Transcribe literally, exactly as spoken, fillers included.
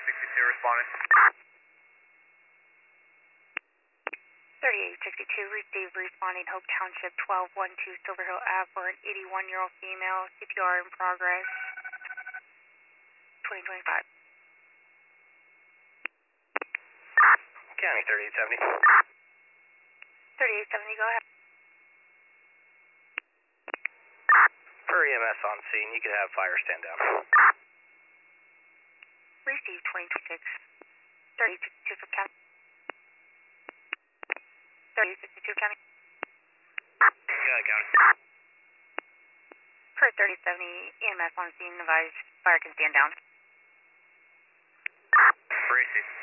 sixty-two responding. thirty-eight sixty-two, receive responding Hope Township twelve one two Silver Hill Ave for an eighty-one-year-old female, C P R in progress, twenty twenty-five. County thirty-eight seventy. thirty-eight seventy, go ahead. Per E M S on scene, you can have fire stand down. Receive twenty twenty-six. thirty-eight sixty-two for county. thirty-eight sixty-two county. Yeah, county. Per thirty seventy, E M S on scene, advised fire can stand down. Receive.